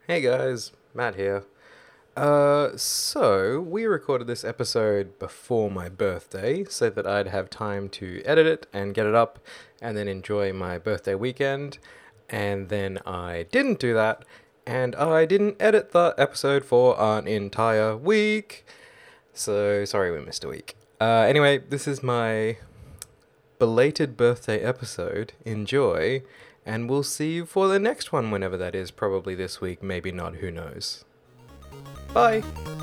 Hey guys, Matt here. So we recorded this episode before my birthday so that I'd have time to edit it and get it up and then enjoy my birthday weekend. And then I didn't do that and I didn't edit the episode for an entire week. So sorry we missed a week. Anyway, this is my belated birthday episode. Enjoy. And we'll see you for the next one whenever that is. Probably this week, maybe not, who knows. Bye!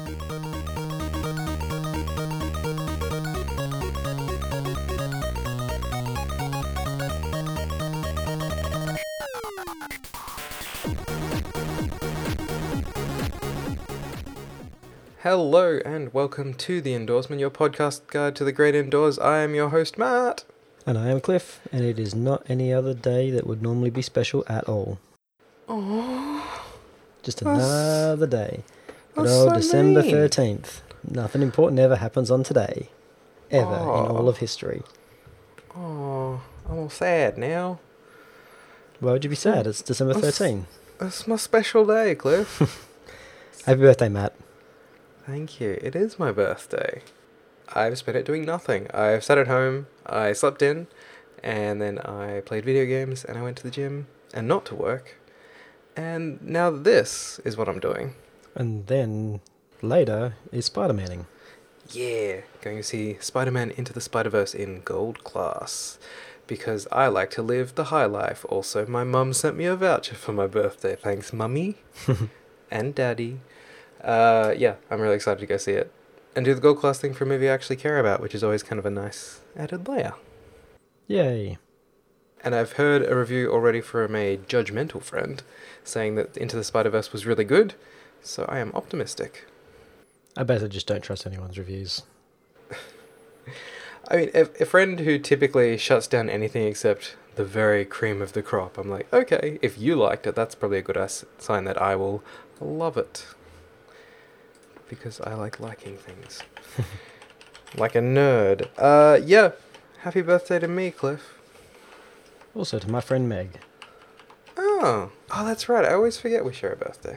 Hello and welcome to The Endorsement, your podcast guide to the great indoors. I am your host, Matt. And I am Cliff, and it is not any other day that would normally be special at all. Oh, Just another day. Good that's old so December mean. 13th. Nothing important ever happens on today. Ever in all Oh. of history. I'm all sad now. Why would you be sad? It's December 13th. It's my special day, Cliff. Happy birthday, Matt. Thank you. It is my birthday. I've spent it doing nothing. I've sat at home, I slept in, and then I played video games, and I went to the gym, and not to work. And now this is what I'm doing. And then later is Spider-Maning. Yeah, going to see Spider-Man Into the Spider-Verse in gold class. Because I like to live the high life. Also, my mum sent me a voucher for my birthday. Thanks, Mummy. And Daddy. Yeah, I'm really excited to go see it. And do the gold class thing for a movie I actually care about, which is always kind of a nice added layer. Yay. And I've heard a review already from a judgmental friend saying that Into the Spider-Verse was really good, so I am optimistic. I better just don't trust anyone's reviews. I mean, a friend who typically shuts down anything except the very cream of the crop, I'm like, okay, if you liked it, that's probably a good sign that I will love it. Because I like liking things. Like a nerd. Yeah. Happy birthday to me, Cliff. Also to my friend Meg. Oh, that's right. I always forget we share a birthday.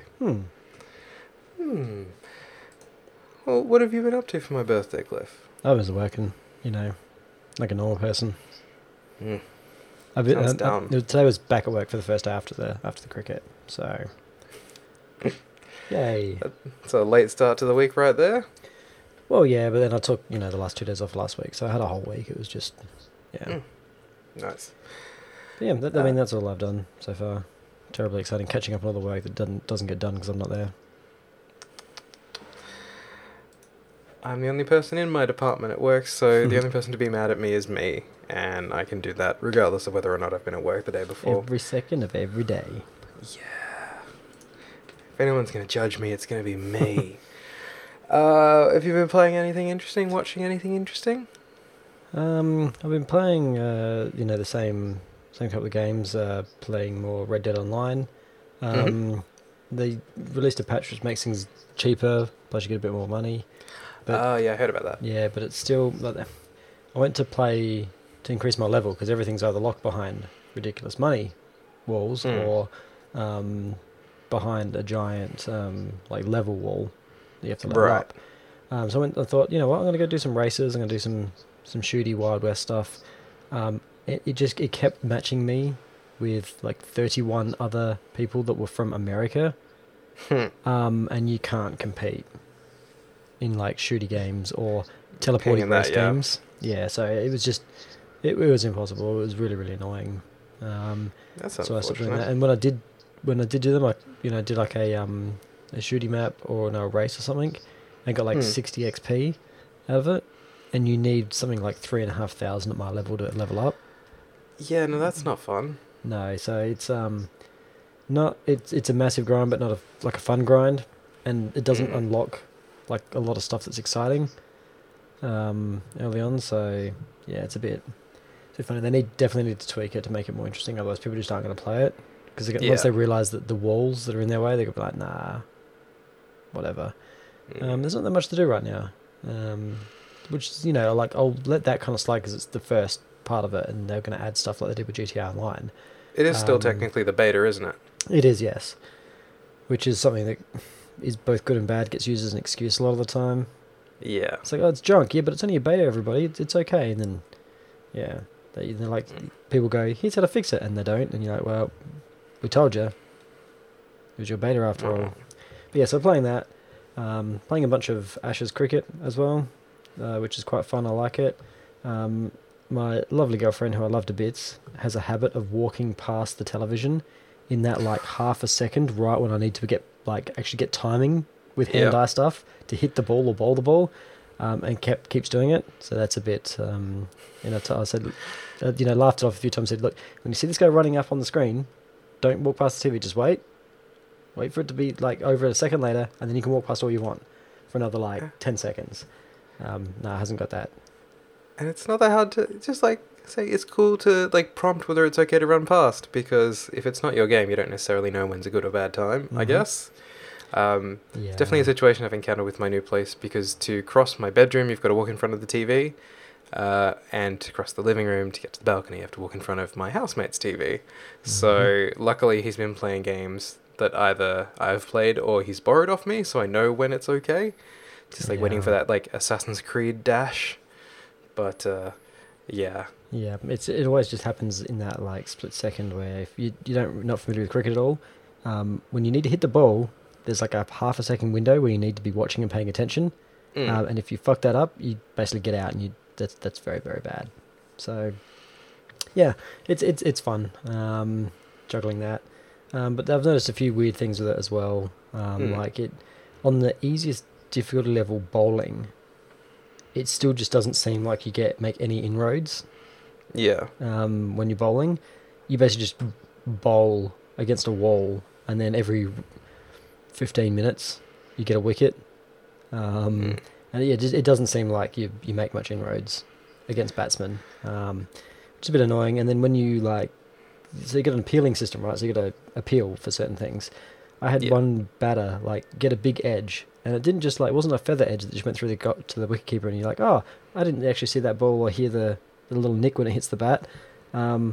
Well, what have you been up to for my birthday, Cliff? I was working, like a normal person. Sounds down. Today was back at work for the first day after the cricket, so yay. It's a late start to the week right there. Well, yeah, but then I took the last 2 days off last week, so I had a whole week. It was just Nice. But yeah. I mean, that's all I've done so far. Terribly exciting, catching up on all the work that doesn't get done because I'm not there. I'm the only person in my department at work, so the only person to be mad at me is me. And I can do that regardless of whether or not I've been at work the day before. Every second of every day. Yeah. If anyone's going to judge me, it's going to be me. Have you been playing anything interesting? Watching anything interesting? I've been playing, the same couple of games. Playing more Red Dead Online. They released a patch which makes things cheaper, plus you get a bit more money. Yeah, I heard about that. Yeah, but it's still like that. I went to play to increase my level because everything's either locked behind ridiculous money walls or behind a giant level wall that you have to level up. So I thought, you know what, I'm going to go do some races. I'm going to do some shooty Wild West stuff. It kept matching me with like 31 other people that were from America, and you can't compete in like shooty games or teleporting race games. Yeah, so it was just it was impossible. It was really, really annoying. That's so I stopped doing that. unfortunate. And when I did do them, I did like a shooty map or a race or something, and got like 60 XP out of it. And you need something like 3,500 at my level to level up. Yeah, no, that's not fun. No, so it's it's a massive grind, but not a fun grind, and it doesn't unlock like a lot of stuff that's exciting early on. So yeah, it's a bit funny. They definitely need to tweak it to make it more interesting. Otherwise, people just aren't going to play it because once they realise that the walls that are in their way, they're going to be like, nah, whatever. There's not that much to do right now. Which is, I'll let that kind of slide because it's the first part of it, and they're going to add stuff like they did with GTA Online. It is still technically the beta, isn't it? It is, yes. which is something that is both good and bad. Gets used as an excuse a lot of the time. Yeah. It's like, oh, it's junk. Yeah, but it's only a beta, everybody. It's okay. And then, yeah, they're like, people go, here's how to fix it, and they don't. And you're like, well, we told you. It was your beta after all. But yeah, so playing that. Playing a bunch of Ashes cricket as well, which is quite fun. I like it. My lovely girlfriend, who I love to bits, has a habit of walking past the television in that like half a second, right when I need to actually get timing with hand-eye stuff to hit the ball or bowl the ball, and keeps doing it. So that's a bit, I said, laughed it off a few times. Said, look, when you see this guy running up on the screen, don't walk past the TV. Just wait for it to be like over a second later, and then you can walk past all you want for another like 10 seconds. No, it hasn't got that. And it's not that hard to just like say it's cool to like prompt whether it's okay to run past, because if it's not your game, you don't necessarily know when's a good or bad time, I guess. It's definitely a situation I've encountered with my new place, because to cross my bedroom, you've got to walk in front of the TV, and to cross the living room to get to the balcony, you have to walk in front of my housemate's TV. So luckily he's been playing games that either I've played or he's borrowed off me, so I know when it's okay. Just like waiting for that like Assassin's Creed dash. But yeah, it always just happens in that like split second where if you're not familiar with cricket at all, when you need to hit the ball, there's like a half a second window where you need to be watching and paying attention, and if you fuck that up, you basically get out, and that's very, very bad. So yeah, it's fun juggling that, but I've noticed a few weird things with it as well, like it on the easiest difficulty level bowling. It still just doesn't seem like you make any inroads. Yeah. When you're bowling, you basically just bowl against a wall, and then every 15 minutes you get a wicket. And it doesn't seem like you make much inroads against batsmen, which is a bit annoying. And then when you so you got an appealing system, right? So you got to appeal for certain things. I had one batter get a big edge. And it didn't just it wasn't a feather edge that just went through to the wicketkeeper, and you're like, oh, I didn't actually see that ball or hear the little nick when it hits the bat. Blah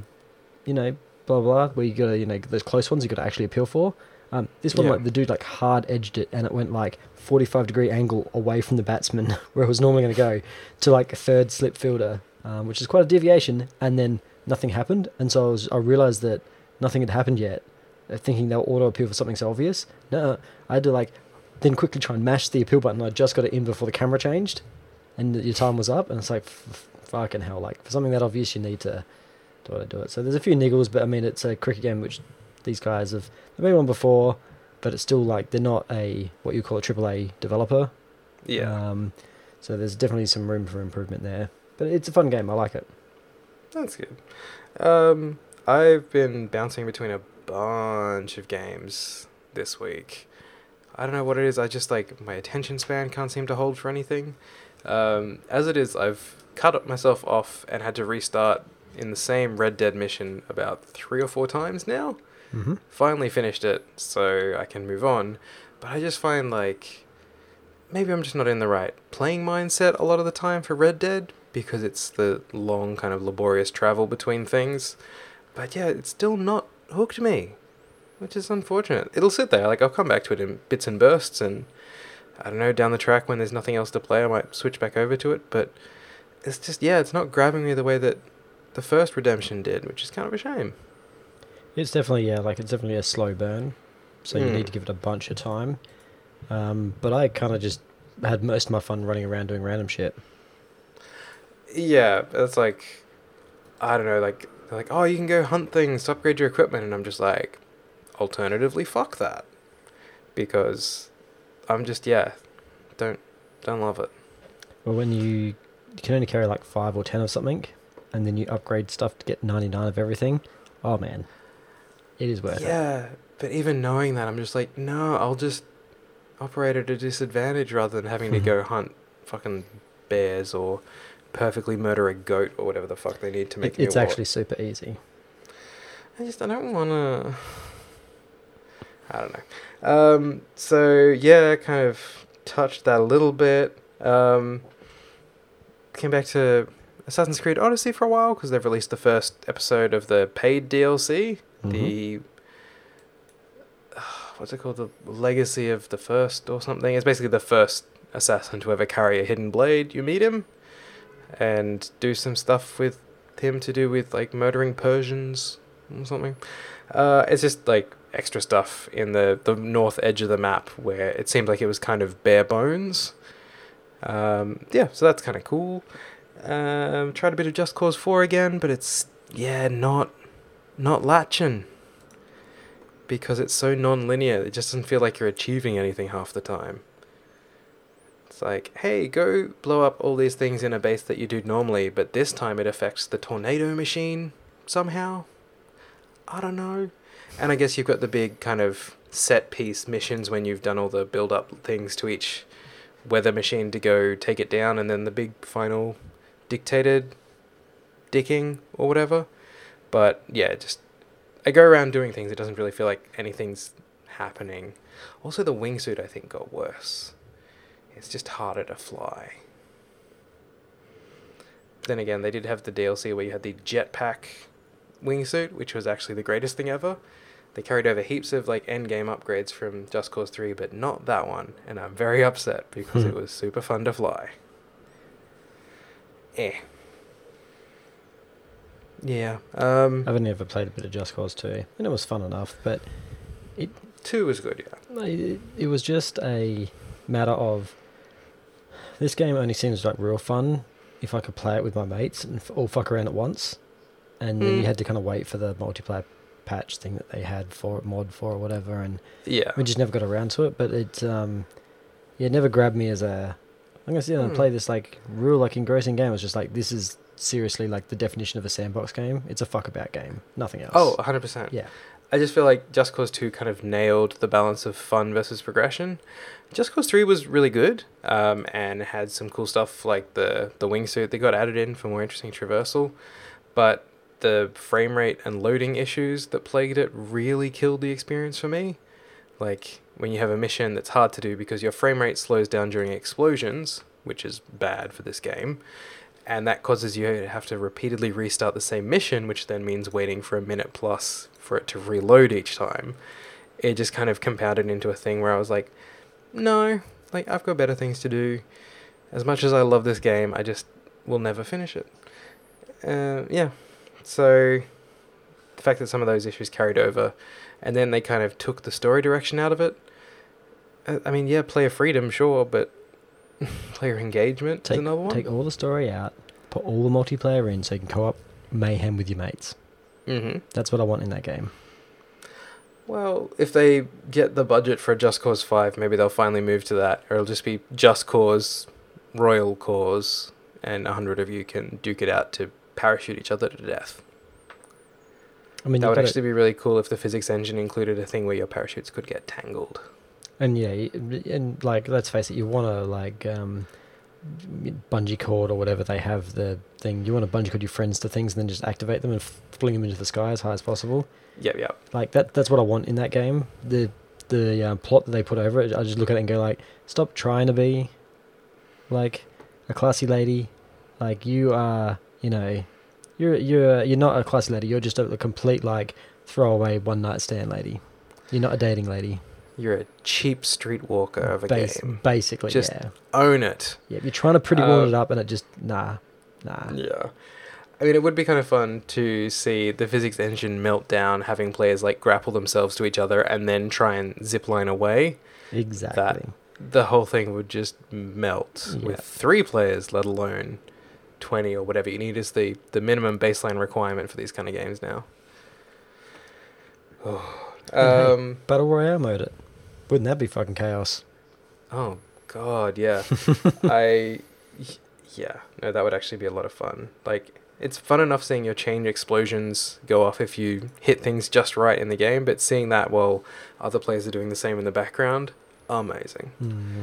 blah. Where you got to those close ones you got to actually appeal for. This one the dude hard edged it, and it went 45-degree angle away from the batsman where it was normally going to go to a third slip fielder, which is quite a deviation. And then nothing happened, and so I realised that nothing had happened yet, thinking they'll auto appeal for something so obvious. No, I had to then quickly try and mash the appeal button. I just got it in before the camera changed, and your time was up. And it's fucking hell! For something that obvious, you need to do it. So there's a few niggles, but I mean, it's a cricket game which these guys they've made one before, but it's still they're not what you call a AAA developer. Yeah. So there's definitely some room for improvement there, but it's a fun game. I like it. That's good. I've been bouncing between a bunch of games this week. I don't know what it is. I just my attention span can't seem to hold for anything. As it is, I've cut myself off and had to restart in the same Red Dead mission about 3 or 4 times now. Mm-hmm. Finally finished it, so I can move on. But I just find maybe I'm just not in the right playing mindset a lot of the time for Red Dead, because it's the long kind of laborious travel between things. But yeah, it's still not hooked me, which is unfortunate. It'll sit there. I'll come back to it in bits and bursts, and I don't know, down the track when there's nothing else to play, I might switch back over to it. But it's just, it's not grabbing me the way that the first Redemption did, which is kind of a shame. It's definitely, it's definitely a slow burn, so you need to give it a bunch of time. But I kind of just had most of my fun running around doing random shit. Yeah, it's I don't know, they're oh, you can go hunt things to upgrade your equipment, and I'm just alternatively, fuck that, because I'm just don't love it. Well, when you can only carry 5 or 10 of something, and then you upgrade stuff to get 99 of everything, oh man, it is worth it. Yeah, but even knowing that, I'm just no, I'll just operate at a disadvantage rather than having to go hunt fucking bears or perfectly murder a goat or whatever the fuck they need to make me. It's actually super easy. I don't want to. I don't know. So yeah, kind of touched that a little bit. Came back to Assassin's Creed Odyssey for a while because they've released the first episode of the paid DLC. Mm-hmm. what's it called? The Legacy of the First or something. It's basically the first assassin to ever carry a hidden blade. You meet him and do some stuff with him to do with like murdering Persians or something. It's just like extra stuff in the north edge of the map where it seemed like it was kind of bare bones. Yeah, so that's kind of cool. Tried a bit of Just Cause 4 again, but it's not latching because it's so non-linear. It just doesn't feel like you're achieving anything half the time. It's like, hey, go blow up all these things in a base that you do normally, but this time it affects the tornado machine somehow. I don't know. And I guess you've got the big kind of set piece missions when you've done all the build up things to each weather machine to go take it down, and then the big final dictated dicking or whatever. But yeah, just I go around doing things. It doesn't really feel like anything's happening. Also, the wingsuit I think got worse. It's just harder to fly. Then again, they did have the DLC where you had the jetpack wingsuit, which was actually the greatest thing ever. They carried over heaps of like end game upgrades from Just Cause 3, but not that one, and I'm very upset because it was super fun to fly. Yeah. I've only ever played a bit of Just Cause 2, and it was fun enough, but 2 was good, yeah. It was just a matter of this game only seems like real fun if I could play it with my mates and all fuck around at once, and then you had to kind of wait for the multiplayer patch thing that they had for mod for or whatever, and we just never got around to it. But it never grabbed me as a I'm gonna sit down and play this like real like engrossing game. It was just like, this is seriously like the definition of a sandbox game. It's a fuck about game, nothing else. Oh, 100%. Yeah. I just feel like Just Cause 2 kind of nailed the balance of fun versus progression. Just Cause 3 was really good, and had some cool stuff like the wingsuit that got added in for more interesting traversal, but the frame rate and loading issues that plagued it really killed the experience for me. Like, when you have a mission that's hard to do because your frame rate slows down during explosions, which is bad for this game, and that causes you to have to repeatedly restart the same mission, which then means waiting for a minute plus for it to reload each time. It just kind of compounded into a thing where I was like, no, like, I've got better things to do. As much as I love this game, I just will never finish it. Yeah. So the fact that some of those issues carried over, and then they kind of took the story direction out of it. I mean, yeah, player freedom, sure, but player engagement is another one. Take all the story out, put all the multiplayer in so you can co-op mayhem with your mates. Mm-hmm. That's what I want in that game. Well, if they get the budget for Just Cause 5, maybe they'll finally move to that, or it'll just be Just Cause, Royal Cause, and 100 of you can duke it out to parachute each other to death. I mean, that would actually be really cool if the physics engine included a thing where your parachutes could get tangled. And yeah, and like, let's face it, you want to like bungee cord or whatever they have the thing. You want to bungee cord your friends to things and then just activate them and fling them into the sky as high as possible. Yep. Like that's what I want in that game. The plot that they put over it, I just look at it and go like, stop trying to be like a classy lady. Like, you are, you know, you're not a classy lady. You're just a complete like throwaway one night stand lady. You're not a dating lady. You're a cheap streetwalker of a game. Basically, just yeah. Own it. Yeah, you're trying to pretty woman it up, and it just nah. Yeah. I mean, it would be kind of fun to see the physics engine melt down, having players like grapple themselves to each other and then try and zipline away. Exactly. The whole thing would just melt with 3 players, let alone 20 or whatever you need is the minimum baseline requirement for these kind of games now. Hey, Battle Royale mode it. Wouldn't that be fucking chaos? Oh, God, yeah. No, that would actually be a lot of fun. Like, it's fun enough seeing your chain explosions go off if you hit things just right in the game, but seeing that while other players are doing the same in the background, amazing.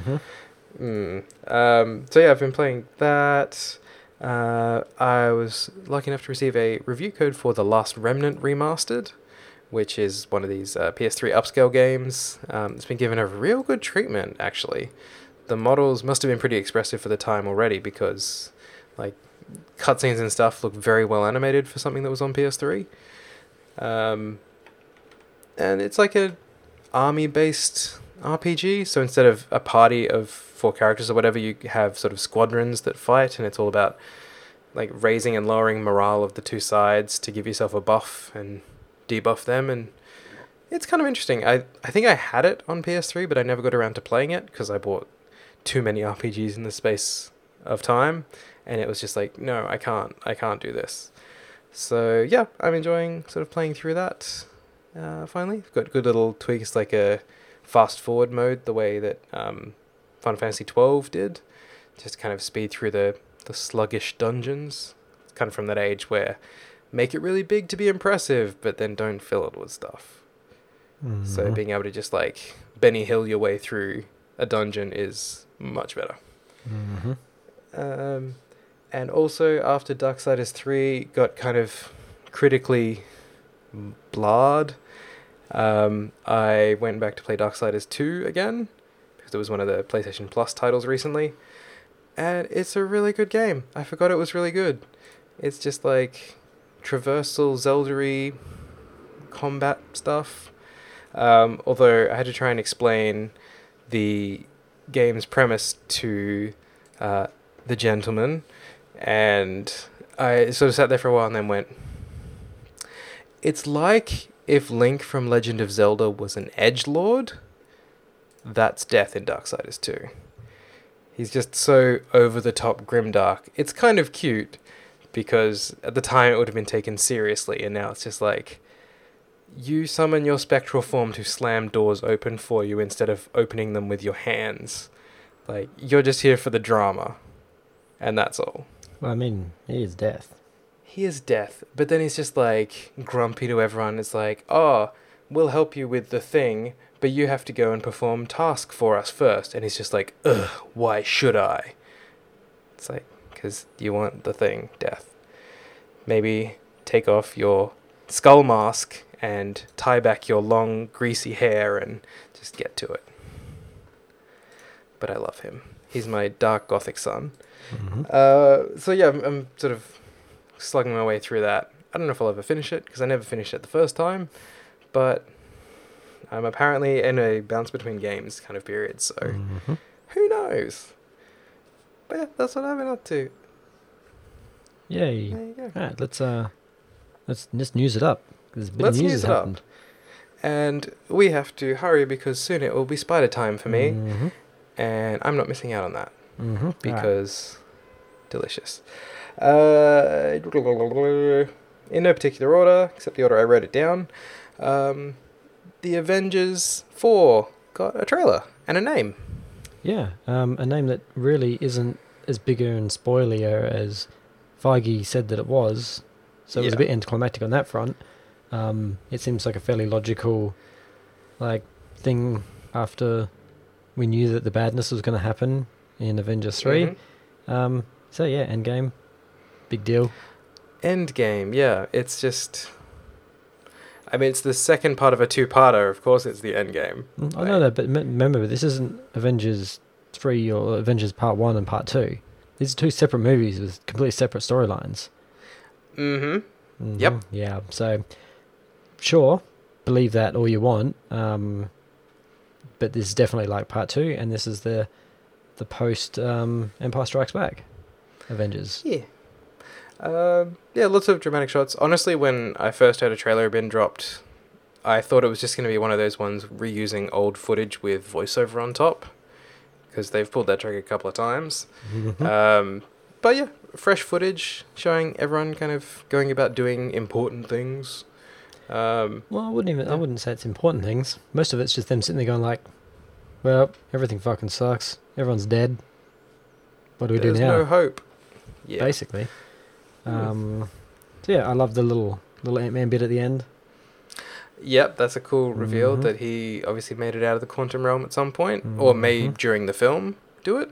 Mm-hmm. So yeah, I've been playing that. I was lucky enough to receive a review code for The Last Remnant Remastered, which is one of these PS3 upscale games. It's been given a real good treatment, actually. The models must have been pretty expressive for the time already, because like cutscenes and stuff look very well animated for something that was on PS3. And it's like a army-based RPG. So instead of a party of 4 characters or whatever, you have sort of squadrons that fight, and it's all about like raising and lowering morale of the two sides to give yourself a buff and debuff them. And it's kind of interesting. I think I had it on PS3, but I never got around to playing it because I bought too many RPGs in the space of time, and it was just like, no, I can't do this. So yeah, I'm enjoying sort of playing through that. Finally, got good little tweaks like a fast forward mode, the way that Final Fantasy 12 did, just kind of speed through the sluggish dungeons. It's kind of from that age where make it really big to be impressive, but then don't fill it with stuff. Mm-hmm. So being able to just like Benny Hill your way through a dungeon is much better. Mm-hmm. And also after Darksiders 3 got kind of critically blah'd, I went back to play Darksiders 2 again, because it was one of the PlayStation Plus titles recently, and it's a really good game. I forgot it was really good. It's just like traversal, Zelda-y combat stuff. Although I had to try and explain the game's premise to the gentleman, and I sort of sat there for a while and then went, it's like if Link from Legend of Zelda was an edgelord. That's Death in Darksiders 2. He's just so over-the-top grimdark. It's kind of cute, because at the time it would have been taken seriously, and now it's just like, you summon your spectral form to slam doors open for you instead of opening them with your hands. Like, you're just here for the drama, and that's all. Well, I mean, he is Death. He is Death, but then he's just like grumpy to everyone. It's like, oh, we'll help you with the thing, but you have to go and perform task for us first. And he's just like, ugh, why should I? It's like, because you want the thing, Death. Maybe take off your skull mask and tie back your long, greasy hair and just get to it. But I love him. He's my dark gothic son. Mm-hmm. So yeah, I'm sort of slugging my way through that. I don't know if I'll ever finish it, because I never finished it the first time, but I'm apparently in a bounce between games kind of period, so who knows? But yeah, that's what I've been up to. Yay. There you go. Alright, let's just news it up. There's a bit Let's of news news that it up. happened. And we have to hurry because soon it will be spider time for me, Mm-hmm. and I'm not missing out on that Mm-hmm. because delicious. In no particular order, except the order I wrote it down. The Avengers 4 got a trailer and a name. Yeah, a name that really isn't as bigger and spoilier as Feige said that it was. So it was a Yeah. bit anticlimactic on that front. It seems like a fairly logical, thing after we knew that the badness was going to happen in Avengers 3. Mhm. So yeah, Endgame, big deal. Endgame, yeah. It's just... I mean, it's the second part of a two-parter. Of course it's the Endgame. I know that, but remember, this isn't Avengers 3 or Avengers Part 1 and Part 2. These are two separate movies with completely separate storylines. Mm-hmm. Yep. Yeah, so, sure, believe that all you want, but this is definitely like Part 2, and this is the post Empire Strikes Back Avengers. Yeah. Yeah, lots of dramatic shots. Honestly, when I first heard a trailer had been dropped, I thought it was just going to be one of those ones reusing old footage with voiceover on top, because they've pulled that trick a couple of times. But yeah, fresh footage showing everyone kind of going about doing important things. Well, I wouldn't say it's important things. Most of it's just them sitting there going like, well, everything fucking sucks. Everyone's dead. What do we do There's now? no hope. Yeah. Basically. So yeah, I love the little Ant-Man bit at the end. Yep, that's a cool reveal Mhm. that he obviously made it out of the quantum realm at some point, or may Mhm. during the film do it.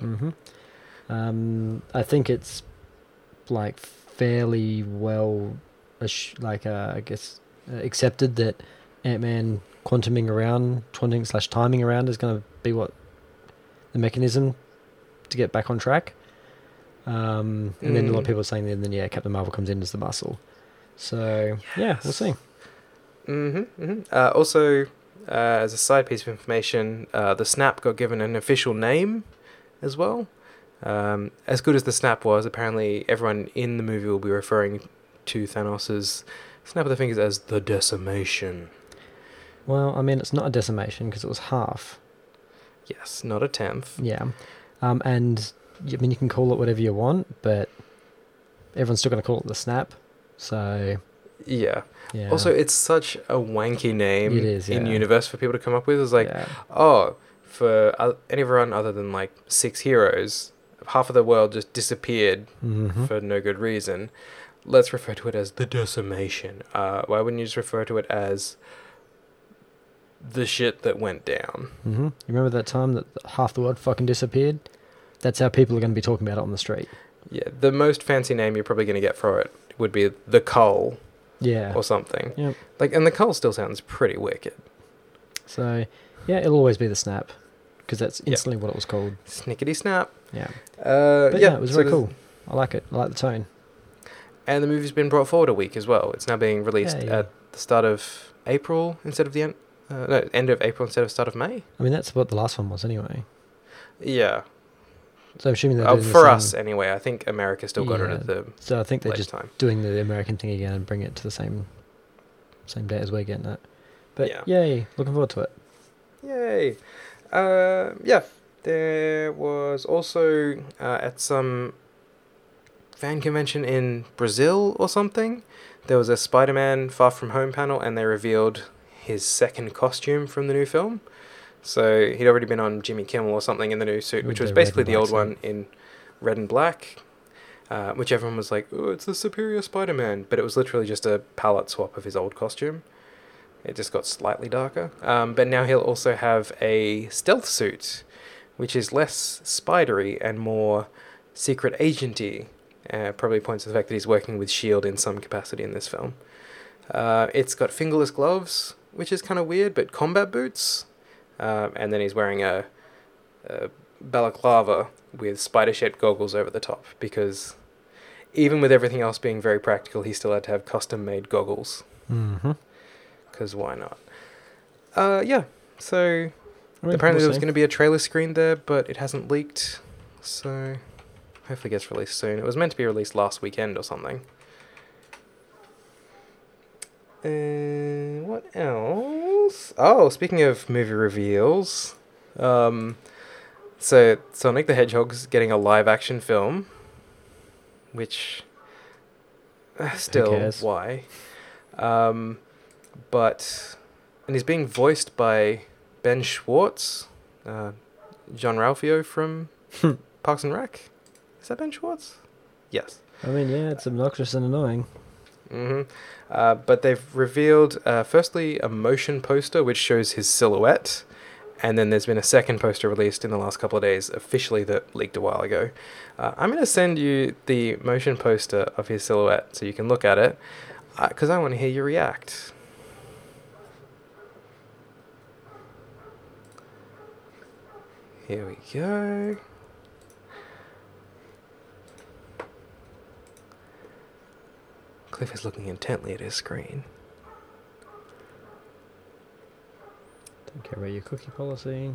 I think it's fairly well, I guess, accepted that Ant-Man quantuming around, timing around is going to be what the mechanism to get back on track. And then a lot of people are saying that then Captain Marvel comes in as the muscle. So yeah, we'll see. Also, as a side piece of information, the Snap got given an official name as well. As good as the Snap was, apparently everyone in the movie will be referring to Thanos' snap of the fingers as the Decimation. Well, I mean, it's not a decimation because it was half. Yes, not a tenth. Yeah. And, I mean, you can call it whatever you want, but everyone's still going to call it the Snap. So, Yeah. yeah. Also, it's such a wanky name It is, in yeah. universe for people to come up with. It's like, yeah. oh, for everyone other than like 6 heroes, half of the world just disappeared Mhm. for no good reason. Let's refer to it as the Decimation. Why wouldn't you just refer to it as the shit that went down? Mhm. You remember that time that half the world fucking disappeared? That's how people are going to be talking about it on the street. Yeah, the most fancy name you're probably going to get for it would be the Cull Yeah. or something. Yep. Like, and the Cull still sounds pretty wicked. So, yeah, it'll always be the Snap because that's instantly what it was called. Snickety snap. Yeah. But Yeah, it was so very there's- cool. I like it. I like the tone. And the movie's been brought forward a week as well. It's now being released Yay. at the start of April instead of the end. End of April instead of start of May. I mean, that's what the last one was anyway. Yeah, So, assuming they're doing the for same- us anyway. I think America still got it Yeah, at the So, I think they're later just time. doing the American thing again and bring it to the same date as we're getting it. But, Yeah. yay. Looking forward to it. Yay! Yeah, there was also at some fan convention in Brazil or something. There was a Spider-Man Far From Home panel, and they revealed his second costume from the new film. So he'd already been on Jimmy Kimmel or something in the new suit, With which was the basically red the and old black one in red and black, which everyone was like, "Oh, it's the superior Spider-Man," but it was literally just a palette swap of his old costume. It just got slightly darker. But now he'll also have a stealth suit, which is less spidery and more secret agenty. Probably points to the fact that he's working with S.H.I.E.L.D. in some capacity in this film. It's got fingerless gloves, which is kind of weird, but combat boots. And then he's wearing a balaclava with spider-shaped goggles over the top, because even with everything else being very practical, he still had to have custom-made goggles. Mm-hmm. Because why not? Yeah, so I mean, apparently there we'll was see. going to be a trailer screened there, but it hasn't leaked. So hopefully it gets released soon. It was meant to be released last weekend or something. What else? Oh, speaking of movie reveals, so Sonic the Hedgehog's getting a live action film, which still, cares? why? But and he's being voiced by Ben Schwartz, John Ralphio from Parks and Rec. Is that Ben Schwartz? Yes. I mean, yeah, it's obnoxious and annoying. But they've revealed, firstly, a motion poster which shows his silhouette, and then there's been a second poster released in the last couple of days, officially, that leaked a while ago. I'm going to send you the motion poster of his silhouette so you can look at it, because I want to hear you react. Here we go. Cliff is looking intently at his screen. Don't care about your cookie policy.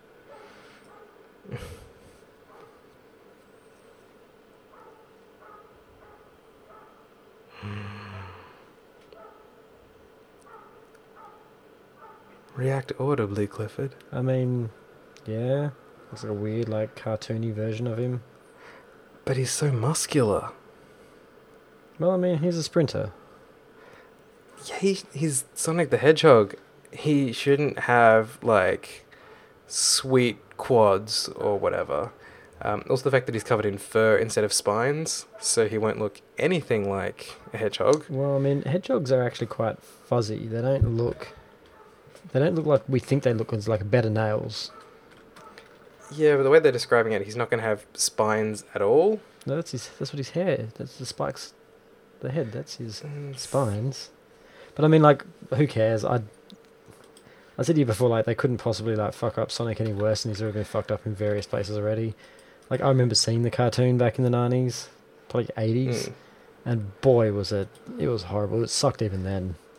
React audibly, Clifford. I mean, yeah, it's like a weird, like, cartoony version of him. But he's so muscular. Well, I mean, he's a sprinter. Yeah, he's Sonic the Hedgehog. He shouldn't have, like, sweet quads or whatever. Also the fact that he's covered in fur instead of spines, so he won't look anything like a hedgehog. Well, I mean, hedgehogs are actually quite fuzzy. They don't look like we think they look with, like, better nails. Yeah, but the way they're describing it, he's not going to have spines at all. No, that's what his hair. That's the spikes. The head. That's his spines. But I mean, like, who cares? I said to you before, like, they couldn't possibly, like, fuck up Sonic any worse, and he's already been fucked up in various places already. Like, I remember seeing the cartoon back in the 90s, probably 80s, and boy, it was horrible. It sucked even then.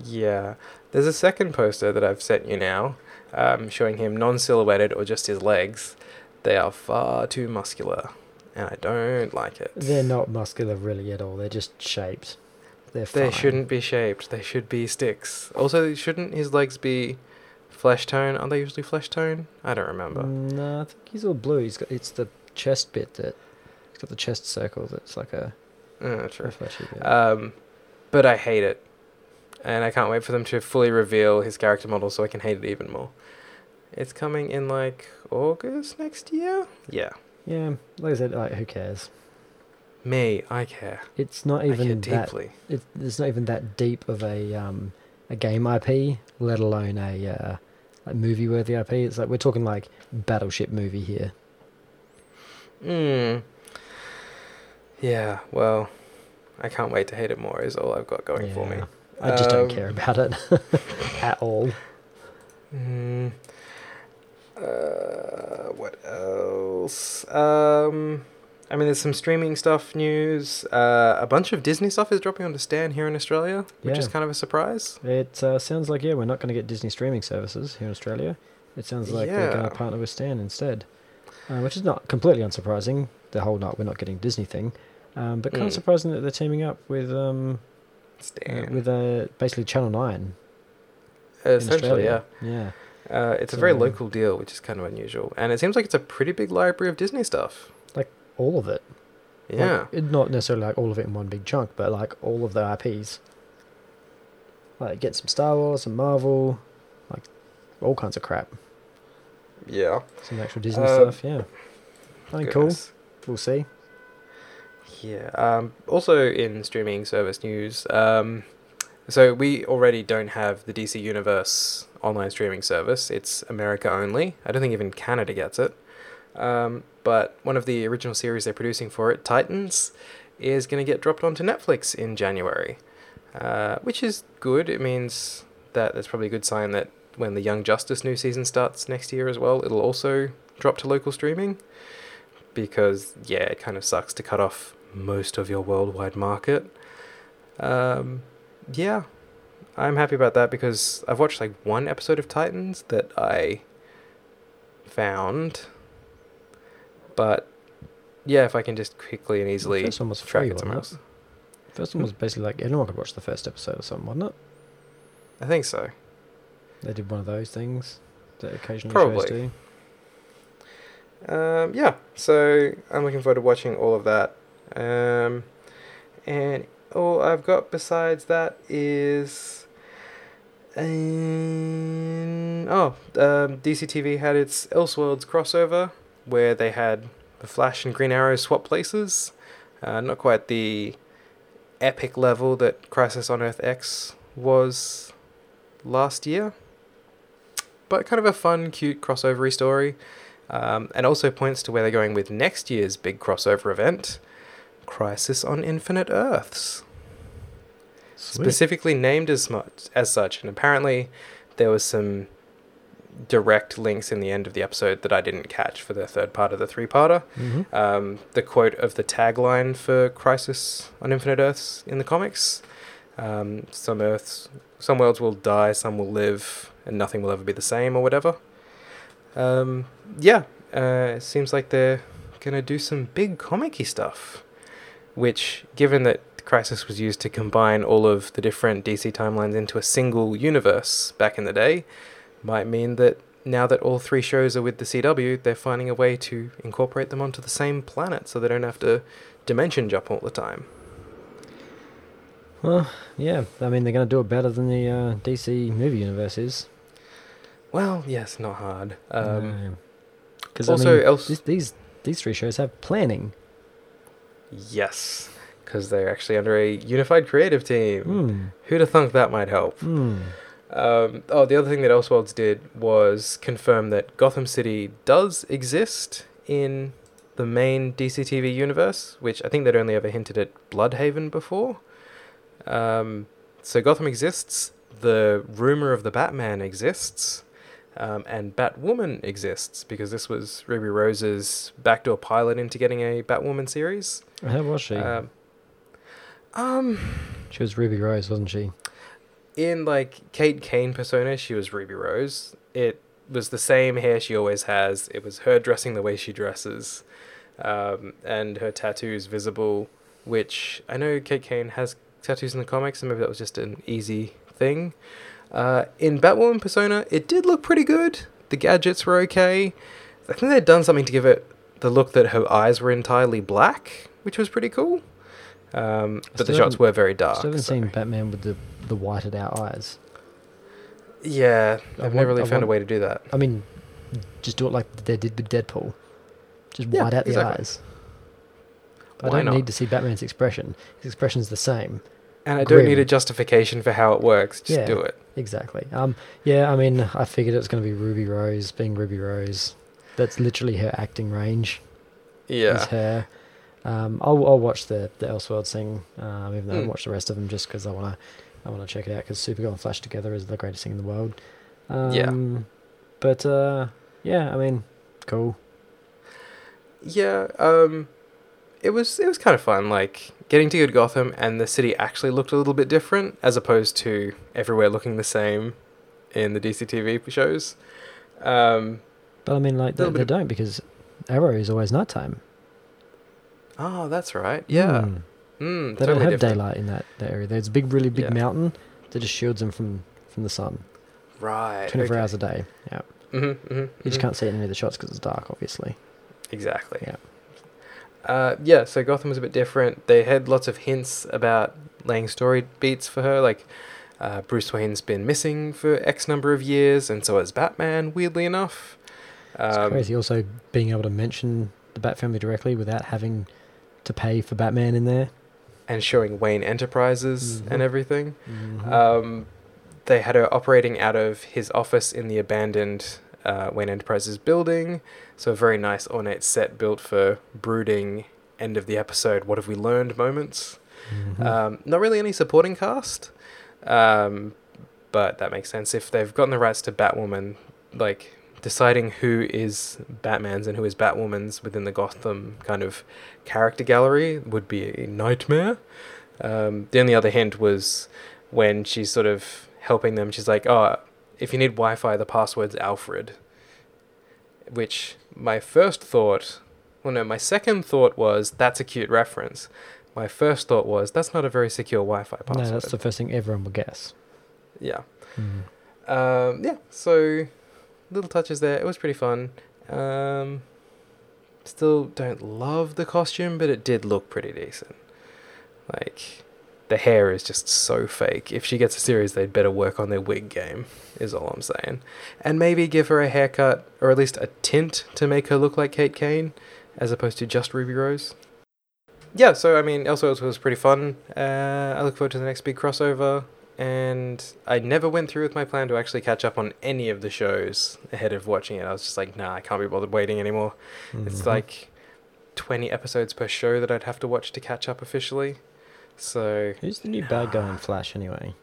Yeah. There's a second poster that I've sent you now, showing him non-silhouetted or just his legs. They are far too muscular, and I don't like it. They're not muscular really at all. They're just shaped. They're fine. They shouldn't be shaped. They should be sticks. Also, shouldn't his legs be flesh tone? Aren't they usually flesh tone? I don't remember. No, I think he's all blue. It's the chest bit that he's got the chest circle. That's like a True. fleshy bit. But I hate it, and I can't wait for them to fully reveal his character model so I can hate it even more. It's coming in like August next year. Yeah. Yeah, like I said, like who cares? Me, I care. It's not I care even that. deeply. It's not even that deep of a game IP, let alone a like movie worthy IP. It's like we're talking like Battleship movie here. Yeah. Well, I can't wait to hate it more. Is all I've got going for me. I just don't care about it at all. What else? I mean, there's some streaming stuff news. A bunch of Disney stuff is dropping onto Stan here in Australia, which is kind of a surprise. It sounds like, we're not going to get Disney streaming services here in Australia. It sounds like we're going to partner with Stan instead, which is not completely unsurprising, the whole we're not getting Disney thing. But kind of surprising that they're teaming up with Stan. With basically Channel 9. Essentially, yeah. Yeah. It's a very local deal, which is kind of unusual. And it seems like it's a pretty big library of Disney stuff. Like, all of it. Yeah. Like, not necessarily like all of it in one big chunk, but like all of the IPs. Like, get some Star Wars, some Marvel, like, all kinds of crap. Yeah. Some actual Disney stuff, yeah. I think cool. We'll see. Yeah. Also in streaming service news, so we already don't have the DC Universe online streaming service. It's America only. I don't think even Canada gets it. But one of the original series they're producing for it, Titans, is going to get dropped onto Netflix in January, which is good. It means that there's probably a good sign that when the Young Justice new season starts next year as well, it'll also drop to local streaming, because, yeah, it kind of sucks to cut off most of your worldwide market. Yeah, I'm happy about that because I've watched like one episode of Titans that I found, but yeah, if I can just quickly and easily The first one was track free, it somewhere wasn't else. it? First one was basically like anyone could watch the first episode or something, wasn't it? I think so. They did one of those things that occasionally Probably. shows do. Yeah, so I'm looking forward to watching all of that. And all I've got besides that is DCTV had its Elseworlds crossover where they had the Flash and Green Arrow swap places. Not quite the epic level that Crisis on Earth X was last year, but kind of a fun, cute crossover story. And also points to where they're going with next year's big crossover event, Crisis on Infinite Earths. Sweet. Specifically named as such, and apparently there was some direct links in the end of the episode that I didn't catch for the third part of the three-parter. Mm-hmm. The quote of the tagline for Crisis on Infinite Earths in the comics: some worlds will die, some will live, and nothing will ever be the same, or whatever. It seems like they're gonna do some big comic-y stuff, which, given that Crisis was used to combine all of the different DC timelines into a single universe back in the day, might mean that now that all three shows are with the CW, they're finding a way to incorporate them onto the same planet so they don't have to dimension jump all the time. Well, yeah, I mean, they're going to do it better than the DC movie universe is. Well, yes, not hard. Because also, these three shows have planning. Yes, because they're actually under a unified creative team. Who'd have thunk that might help? The other thing that Elseworlds did was confirm that Gotham City does exist in the main DC TV universe, which I think they'd only ever hinted at Bloodhaven before. So Gotham exists, the rumor of the Batman exists, and Batwoman exists, because this was Ruby Rose's backdoor pilot into getting a Batwoman series. How was she? She was Ruby Rose, wasn't she? in like Kate Kane persona, she was Ruby Rose. It was the same hair she always has. It was her dressing the way she dresses, and her tattoos visible, which I know Kate Kane has tattoos in the comics, and maybe that was just an easy thing. In Batwoman persona, it did look pretty good. The gadgets were okay. I think they'd done something to give it the look that her eyes were entirely black, which was pretty cool. But the shots were very dark. I still haven't seen Batman with the whited out eyes. Yeah, I've never really found a way to do that. I mean, just do it like they did with Deadpool. Just white out the eyes. I don't need to see Batman's expression. His expression's the same. And I don't need a justification for how it works. Just do it. Exactly. Yeah, I mean, I figured it was going to be Ruby Rose being Ruby Rose. That's literally her acting range. Yeah. Is her. I'll watch the Elseworlds thing, even though I haven't watched the rest of them, just because I want to check it out, because Supergirl and Flash together is the greatest thing in the world. But yeah, I mean, cool. Yeah, it was kind of fun, like getting to go to Gotham, and the city actually looked a little bit different as opposed to everywhere looking the same in the DC TV shows. But I mean, like they don't, because Arrow is always nighttime. Oh, that's right. Yeah. They totally don't have different. daylight in that area. There's a really big mountain that just shields them from the sun. Right. 24 hours a day. Yeah. You just Mm-hmm. can't see it in any of the shots because it's dark, obviously. Exactly. Yeah. So Gotham was a bit different. They had lots of hints about laying story beats for her, like Bruce Wayne's been missing for X number of years, and so has Batman, weirdly enough. It's crazy. Also, being able to mention the Bat family directly without having to pay for Batman in there. And showing Wayne Enterprises and everything. Mm-hmm. They had her operating out of his office in the abandoned Wayne Enterprises building. So a very nice ornate set built for brooding, end of the episode, what have we learned moments. Not really any supporting cast. But that makes sense. If they've gotten the rights to Batwoman, like deciding who is Batman's and who is Batwoman's within the Gotham kind of character gallery would be a nightmare. The only other hint was when she's sort of helping them, she's like, oh, if you need Wi-Fi, the password's Alfred. Which my second thought was, that's a cute reference. My first thought was, that's not a very secure Wi-Fi password. No, that's the first thing everyone would guess. Yeah. So little touches there. It was pretty fun. Still don't love the costume, but it did look pretty decent. Like, the hair is just so fake. If she gets a series, they'd better work on their wig game, is all I'm saying. And maybe give her a haircut, or at least a tint to make her look like Kate Kane, as opposed to just Ruby Rose. Yeah, so, I mean, Elseworlds was pretty fun. I look forward to the next big crossover. And I never went through with my plan to actually catch up on any of the shows ahead of watching it. I was just like, nah, I can't be bothered waiting anymore. It's like 20 episodes per show that I'd have to watch to catch up officially. So who's the new bad guy in Flash anyway?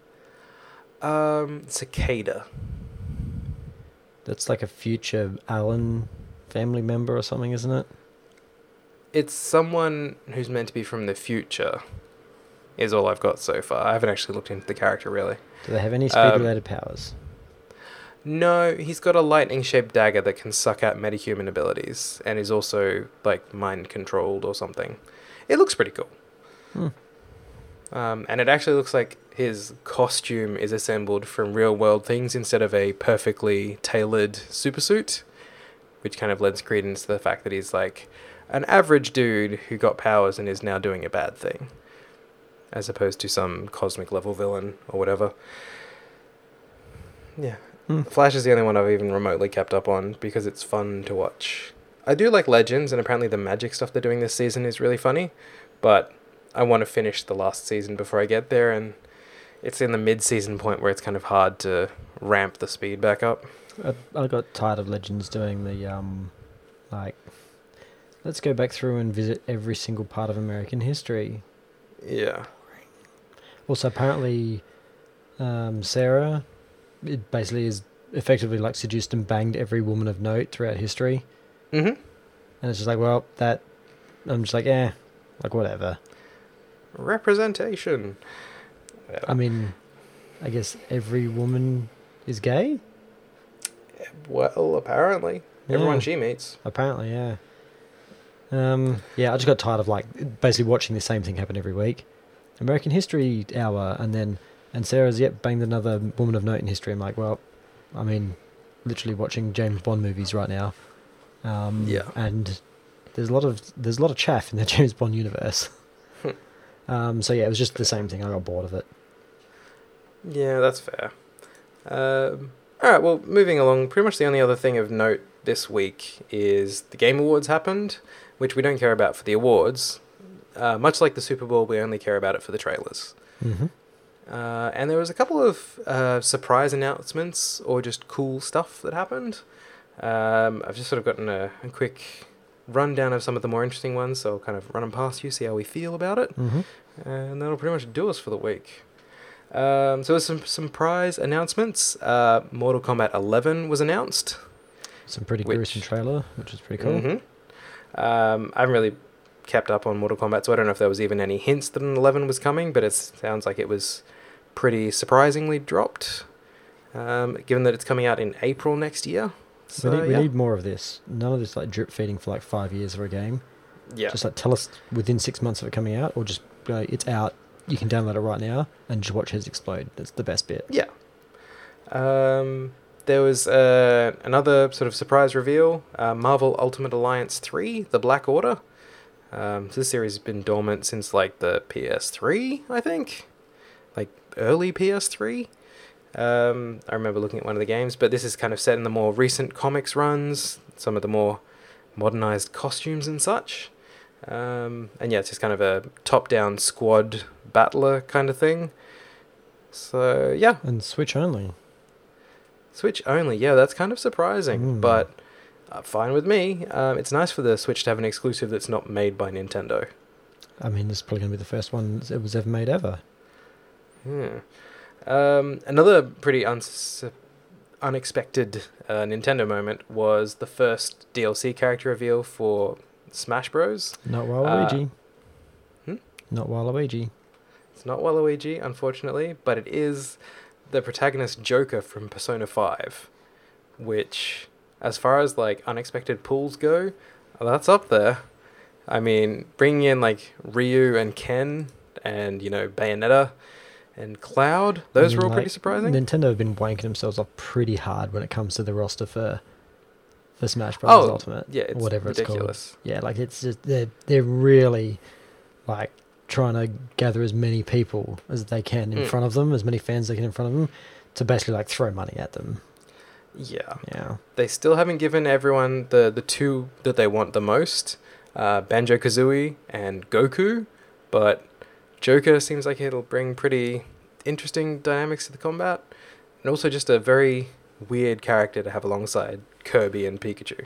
Cicada. That's like a future Allen family member or something, isn't it? It's someone who's meant to be from the future, is all I've got so far. I haven't actually looked into the character, really. Do they have any speed-related powers? No, he's got a lightning-shaped dagger that can suck out metahuman abilities, and is also, like, mind-controlled or something. It looks pretty cool. And it actually looks like his costume is assembled from real-world things instead of a perfectly tailored supersuit, which kind of lends credence to the fact that he's, like, an average dude who got powers and is now doing a bad thing, as opposed to some cosmic level villain or whatever. Yeah. Flash is the only one I've even remotely kept up on because it's fun to watch. I do like Legends, and apparently the magic stuff they're doing this season is really funny, but I want to finish the last season before I get there, and it's in the mid-season point where it's kind of hard to ramp the speed back up. I got tired of Legends doing the, let's go back through and visit every single part of American history. Yeah. Also, apparently, Sarah, it basically is effectively like seduced and banged every woman of note throughout history. And it's just like, well, I'm just like, like whatever. Representation. I mean, I guess every woman is gay. Well, apparently. Yeah. Everyone she meets. Apparently, yeah. Yeah, I just got tired of like basically watching the same thing happen every week. American History Hour, and Sarah's banged another woman of note in history. I'm like, well, I mean, literally watching James Bond movies right now. Yeah. And there's a lot of chaff in the James Bond universe. So yeah, it was just the same thing. I got bored of it. Yeah, that's fair. Alright, well, moving along, pretty much the only other thing of note this week is the Game Awards happened, which we don't care about for the awards. Much like the Super Bowl, we only care about it for the trailers. Mm-hmm. And there was a couple of surprise announcements or just cool stuff that happened. I've just sort of gotten a quick rundown of some of the more interesting ones, so I'll kind of run them past you, see how we feel about it. Mm-hmm. And that'll pretty much do us for the week. So there's some surprise announcements. Mortal Kombat 11 was announced. Some pretty gruesome trailer, which is pretty cool. Mm-hmm. I haven't really kept up on Mortal Kombat, so I don't know if there was even any hints that an 11 was coming, but it sounds like it was pretty surprisingly dropped, given that it's coming out in April next year. So, we need more of this. None of this like drip feeding for like 5 years for a game. Yeah. Just like tell us within 6 months of it coming out, or just go, it's out. You can download it right now and just watch it explode. That's the best bit. Yeah. There was another sort of surprise reveal. Marvel Ultimate Alliance 3, The Black Order. So this series has been dormant since like the PS3, I think. Like early PS3. I remember looking at one of the games, but this is kind of set in the more recent comics runs, some of the more modernized costumes and such. And yeah, it's just kind of a top-down squad battler kind of thing. So yeah. And Switch only. Switch only, yeah, that's kind of surprising, but fine with me. It's nice for the Switch to have an exclusive that's not made by Nintendo. I mean, this is probably going to be the first one it was ever made ever. Yeah. Another pretty unexpected Nintendo moment was the first DLC character reveal for Smash Bros. Not Waluigi. Hmm? Not Waluigi. It's not Waluigi, unfortunately, but it is the protagonist Joker from Persona 5, which, as far as like unexpected pulls go, that's up there. I mean, bringing in like Ryu and Ken and, you know, Bayonetta and Cloud, those were all pretty surprising. Nintendo have been wanking themselves up pretty hard when it comes to the roster for Smash Bros. Ultimate. Yeah, it's whatever ridiculous. It's called. Yeah, like it's just they're really like trying to gather as many people as they can in front of them, as many fans they can in front of them, to basically like throw money at them. Yeah. Yeah. They still haven't given everyone the two that they want the most, Banjo-Kazooie and Goku, but Joker seems like it'll bring pretty interesting dynamics to the combat, and also just a very weird character to have alongside Kirby and Pikachu.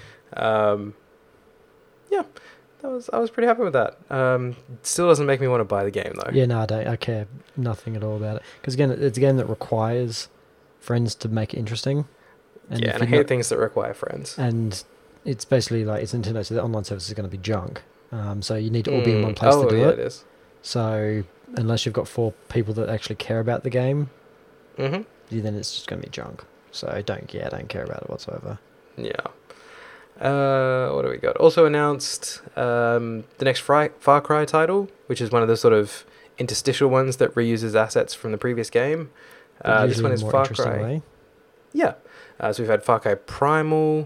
Yeah, I was pretty happy with that. Still doesn't make me want to buy the game though. Yeah, no, I don't. I care nothing at all about it, because again, it's a game that requires friends to make it interesting. And I hate things that require friends. And it's basically like it's Nintendo, so the online service is going to be junk. So you need to all be in one place to do it. It is. So unless you've got 4 people that actually care about the game, then it's just going to be junk. So I don't care about it whatsoever. Yeah. What do we got? Also announced the next Far Cry title, which is one of the sort of interstitial ones that reuses assets from the previous game. This one is Far Cry. Way. Yeah. So we've had Far Cry Primal,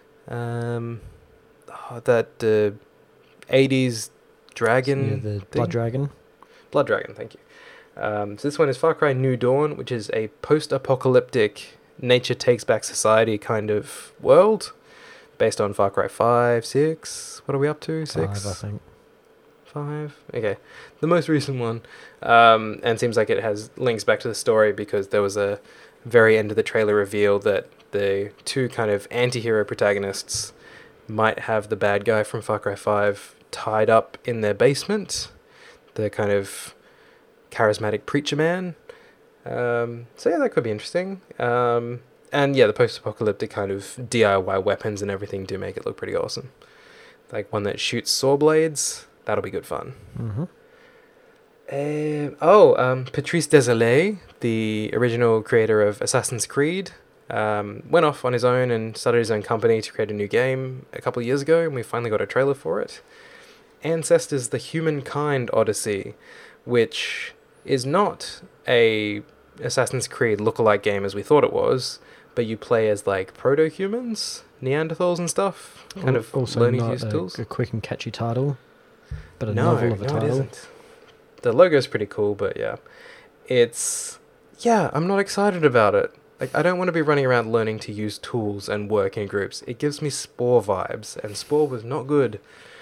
that 80s dragon. Yeah, the thing. Blood Dragon. Blood Dragon, thank you. So this one is Far Cry New Dawn, which is a post-apocalyptic nature takes back society kind of world, based on Far Cry 5, 6. What are we up to? 6? 5, I think. 5? Okay. The most recent one. And seems like it has links back to the story, because there was a very end of the trailer reveal that the two kind of anti-hero protagonists might have the bad guy from Far Cry 5 tied up in their basement. The kind of charismatic preacher man. So yeah, that could be interesting. And yeah, the post-apocalyptic kind of DIY weapons and everything do make it look pretty awesome. Like one that shoots saw blades, that'll be good fun. Patrice Désilets, the original creator of Assassin's Creed, went off on his own and started his own company to create a new game a couple of years ago, and we finally got a trailer for it. Ancestors: The Humankind Odyssey, which is not a Assassin's Creed lookalike game as we thought it was, but you play as like proto-humans, Neanderthals and stuff, kind of also learning to not use tools. a quick and catchy title, but a novel of a title. It isn't. The logo's pretty cool, but yeah. I'm not excited about it. Like, I don't want to be running around learning to use tools and work in groups. It gives me Spore vibes, and Spore was not good.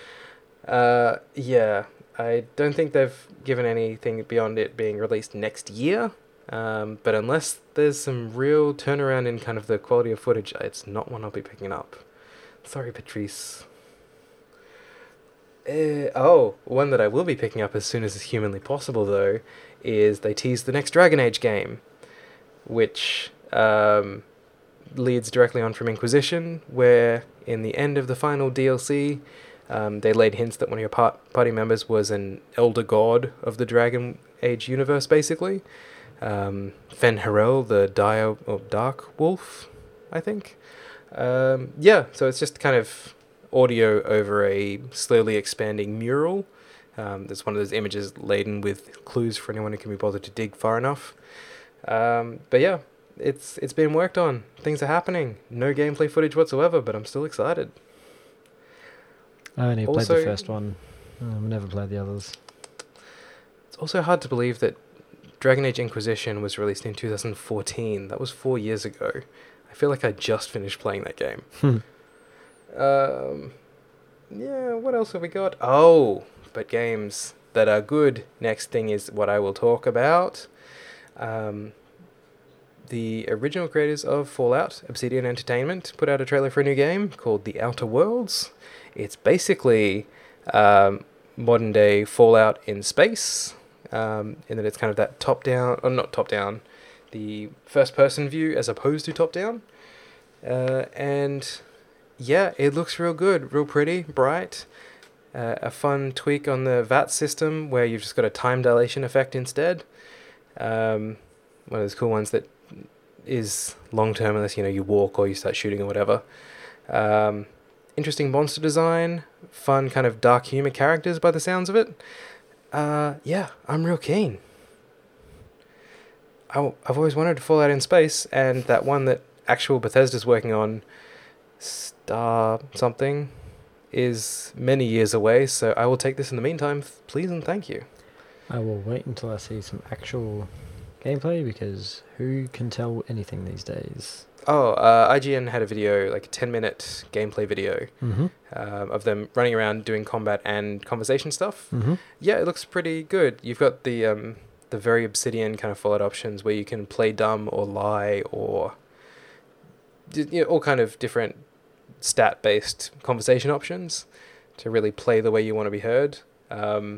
I don't think they've given anything beyond it being released next year. But unless there's some real turnaround in kind of the quality of footage, it's not one I'll be picking up. Sorry, Patrice. One that I will be picking up as soon as is humanly possible, though, is they teased the next Dragon Age game, which leads directly on from Inquisition, where in the end of the final DLC, they laid hints that one of your party members was an elder god of the Dragon Age universe, basically. Fen'Harel, the Dark Wolf, I think. So it's just kind of audio over a slowly expanding mural. There's one of those images laden with clues for anyone who can be bothered to dig far enough. It's been worked on. Things are happening. No gameplay footage whatsoever, but I'm still excited. I only played the first one. I've never played the others. It's also hard to believe that Dragon Age Inquisition was released in 2014. That was 4 years ago. I feel like I just finished playing that game. What else have we got? But games that are good. Next thing is what I will talk about. The original creators of Fallout, Obsidian Entertainment, put out a trailer for a new game called The Outer Worlds. It's basically modern day Fallout in space, in that it's kind of that top-down, or not top-down, the first-person view as opposed to top-down. It looks real good, real pretty, bright. A fun tweak on the VAT system where you've just got a time dilation effect instead. One of those cool ones that is long-term unless, you walk or you start shooting or whatever. Interesting monster design, fun kind of dark humor characters by the sounds of it. I'm real keen. I've always wanted to Fallout in space, and that one that actual Bethesda's working on, Star something, is many years away, so I will take this in the meantime, please and thank you. I will wait until I see some actual gameplay, because who can tell anything these days? IGN had a video, like a 10-minute gameplay video, of them running around doing combat and conversation stuff. Yeah, it looks pretty good. You've got the very Obsidian kind of Fallout options where you can play dumb or lie or all kind of different stat-based conversation options to really play the way you want to be heard. I'm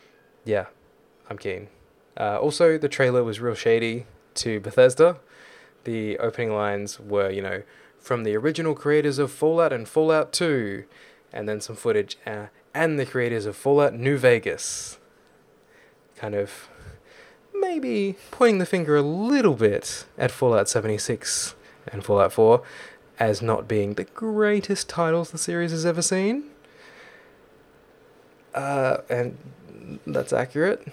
keen. Also, the trailer was real shady to Bethesda. The opening lines were, from the original creators of Fallout and Fallout 2, and then some footage, and the creators of Fallout New Vegas. Kind of maybe pointing the finger a little bit at Fallout 76 and Fallout 4 as not being the greatest titles the series has ever seen. And that's accurate.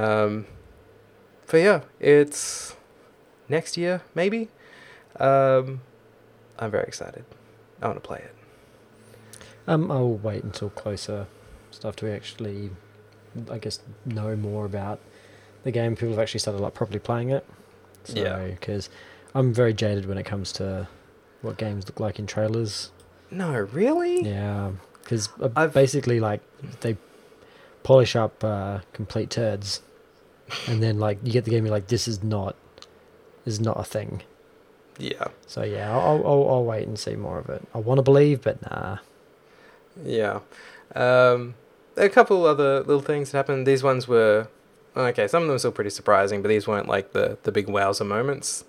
It's next year, maybe. I'm very excited. I want to play it. I'll wait until closer stuff to actually, I guess, know more about the game. People have actually started properly playing it. Because I'm very jaded when it comes to what games look like in trailers. No, really? Yeah, because basically, they polish up complete turds, and then you get the game, you're like, this is not a thing. Yeah. So yeah, I'll wait and see more of it. I want to believe, but nah. Yeah. A couple other little things that happened. These ones were okay. Some of them were still pretty surprising, but these weren't the big wowzer moments.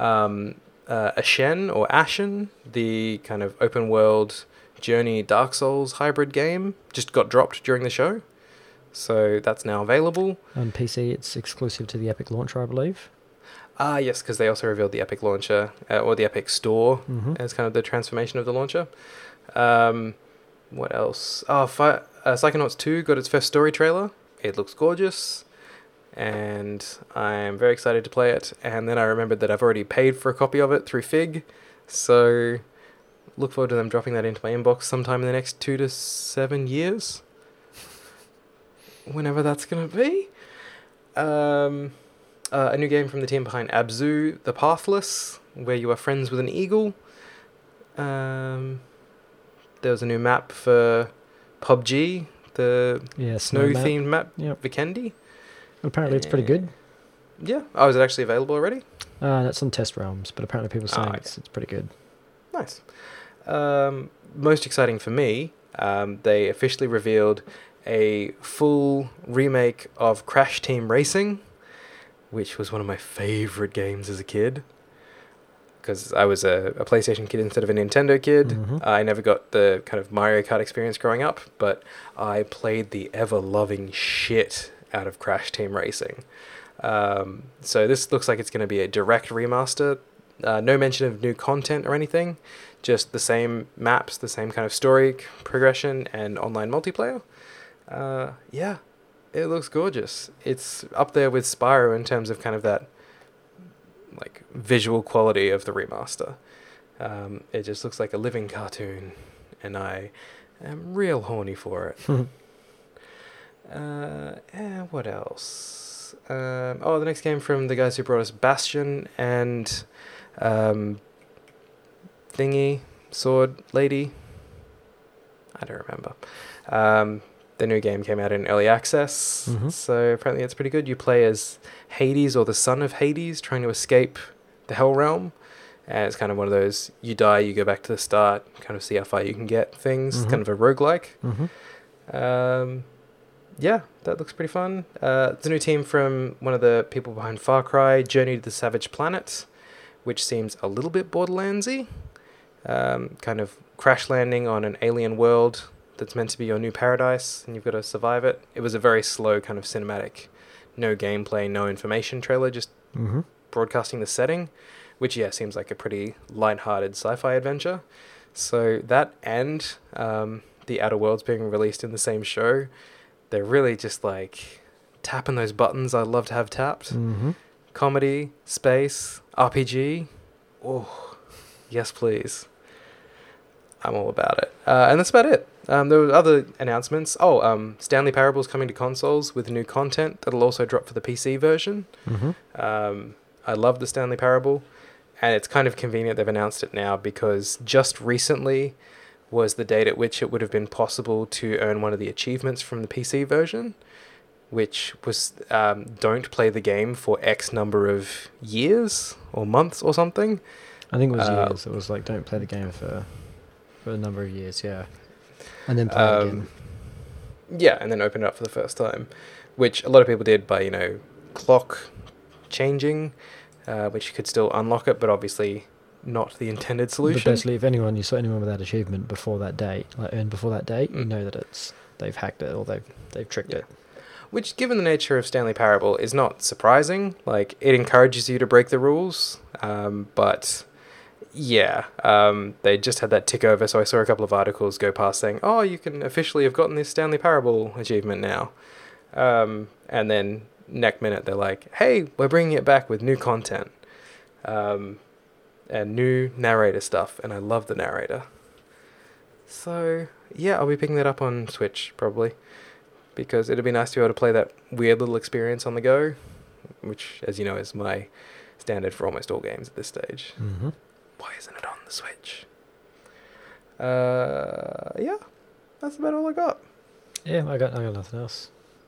Ashen or Ashen, the kind of open world journey Dark Souls hybrid game, just got dropped during the show. So that's now available. On PC, it's exclusive to the Epic launcher, I believe. Ah, yes, because they also revealed the Epic launcher, or the Epic Store, Mm-hmm. as kind of the transformation of the launcher. What else? Oh, Psychonauts 2 got its first story trailer. It looks gorgeous, and I'm very excited to play it. And then I remembered that I've already paid for a copy of it through Fig, so look forward to them dropping that into my inbox sometime in the next 2 to 7 years. Whenever that's going to be. A new game from the team behind Abzu, The Pathless, where you are friends with an eagle. There was a new map for PUBG, the snow-themed map, Yep. Vikendi. Apparently, it's pretty good. Yeah. Oh, is it actually available already? That's on test realms, but apparently people are saying okay. it's pretty good. Nice. Most exciting for me, they officially revealed a full remake of Crash Team Racing, which was one of my favorite games as a kid. Because I was a PlayStation kid instead of a Nintendo kid. Mm-hmm. I never got the kind of Mario Kart experience growing up, but I played the ever-loving shit out of Crash Team Racing. So this looks like it's going to be a direct remaster. No mention of new content or anything. Just the same maps, the same kind of story progression, and online multiplayer. Yeah, it looks gorgeous. It's up there with Spyro in terms of kind of that like visual quality of the remaster. It just looks like a living cartoon, and I am real horny for it. And what else? The next game from the guys who brought us Bastion and Thingy, Sword Lady. I don't remember. The new game came out in early access, so apparently it's pretty good. You play as Hades, or the son of Hades, trying to escape the Hell Realm. And it's kind of one of those, you die, you go back to the start, kind of see how far you can get things. Kind of a roguelike. Yeah, that looks pretty fun. It's a new team from one of the people behind Far Cry, Journey to the Savage Planet, which seems a little bit Borderlands-y. Kind of crash landing on an alien world that's meant to be your new paradise, and you've got to survive it. It was a very slow kind of cinematic, no gameplay, no information trailer, just broadcasting the setting, which, yeah, seems like a pretty lighthearted sci-fi adventure. So that and The Outer Worlds being released in the same show, they're really just like tapping those buttons I love to have tapped. Comedy, space, RPG. Oh, yes, please. I'm all about it. And that's about it. There were other announcements. Stanley Parable's coming to consoles with new content that'll also drop for the PC version. I love the Stanley Parable, and it's kind of convenient they've announced it now, because just recently was the date at which it would have been possible to earn one of the achievements from the PC version, which was don't play the game for X number of years or months or something. I think it was years. It was like, don't play the game for a number of years, yeah. And then play it again. Yeah, and then open it up for the first time, which a lot of people did by, clock changing, which you could still unlock it, but obviously not the intended solution. But basically, if you saw anyone with that achievement before that date, like earned before that date, you know that they've hacked it or they've tricked it. Which, given the nature of Stanley Parable, is not surprising. Like, it encourages you to break the rules, but yeah, they just had that tick over, so I saw a couple of articles go past saying, oh, you can officially have gotten this Stanley Parable achievement now. And then next minute they're like, hey, we're bringing it back with new content. And new narrator stuff, and I love the narrator. So, yeah, I'll be picking that up on Switch, probably, because it'd be nice to be able to play that weird little experience on the go, which, as you know, is my standard for almost all games at this stage. Why isn't it on the Switch? Yeah, that's about all I got. Yeah, I got nothing else.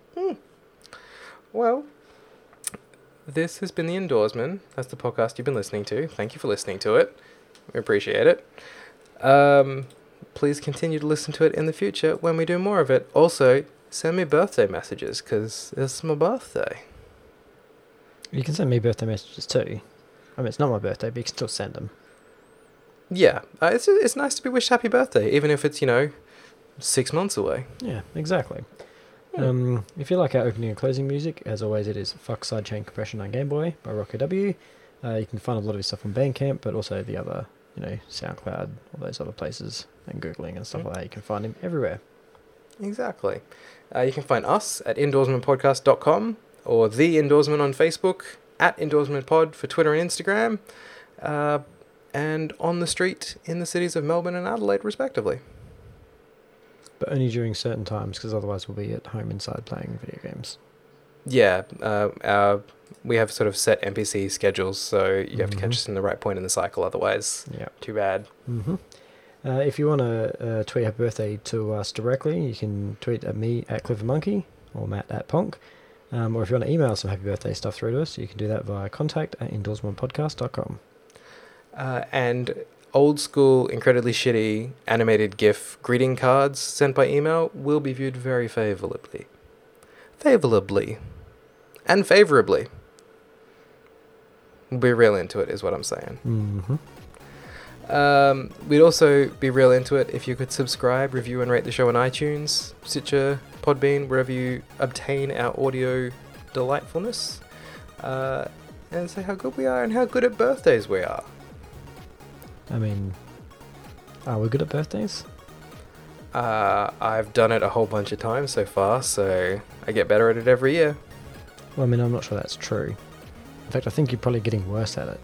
Well, this has been The Indoorsman. That's the podcast you've been listening to. Thank you for listening to it. We appreciate it. Please continue to listen to it in the future when we do more of it. Also, send me birthday messages, because it's my birthday. You can send me birthday messages too. I mean, it's not my birthday, but you can still send them. Yeah, it's nice to be wished happy birthday, even if it's, 6 months away. Yeah, exactly. If you like our opening and closing music, as always, it is Fox Sidechain Compression on Game Boy by Rocker W. You can find a lot of his stuff on Bandcamp, but also the other, SoundCloud, all those other places, and Googling and stuff like that. You can find him everywhere. Exactly. You can find us at indoorsmanpodcast.com or The Indoorsman on Facebook, at indoorsmanpod for Twitter and Instagram, and on the street in the cities of Melbourne and Adelaide, respectively. But only during certain times, because otherwise we'll be at home inside playing video games. Yeah, we have sort of set NPC schedules, so you have to catch us in the right point in the cycle, otherwise, too bad. If you want to tweet happy birthday to us directly, you can tweet at me at CleverMonkey or Matt at Ponk. Or if you want to email some happy birthday stuff through to us, you can do that via contact@indoorsmanpodcast.com. And old school, incredibly shitty animated GIF greeting cards sent by email will be viewed very favourably. And favourably. We'll be real into it, is what I'm saying. We'd also be real into it if you could subscribe, review, and rate the show on iTunes, Stitcher, Podbean, wherever you obtain our audio delightfulness, and say how good we are and how good at birthdays we are. I mean, are we good at birthdays? I've done it a whole bunch of times so far, so I get better at it every year. Well, I mean, I'm not sure that's true. In fact, I think you're probably getting worse at it.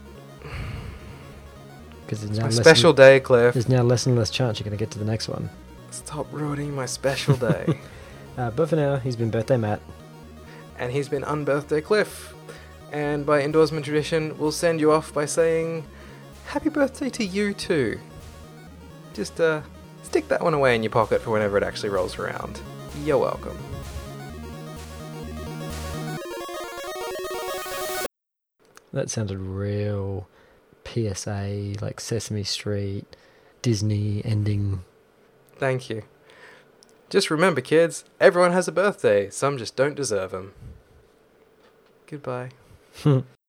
Because It's my special day, Cliff. There's now less and less chance you're going to get to the next one. Stop ruining my special day. But for now, he's been Birthday Matt. And he's been Unbirthday Cliff. And by endorsement tradition, we'll send you off by saying, happy birthday to you too. Just stick that one away in your pocket for whenever it actually rolls around. You're welcome. That sounded real PSA, like Sesame Street, Disney ending. Thank you. Just remember, kids, everyone has a birthday. Some just don't deserve them. Goodbye.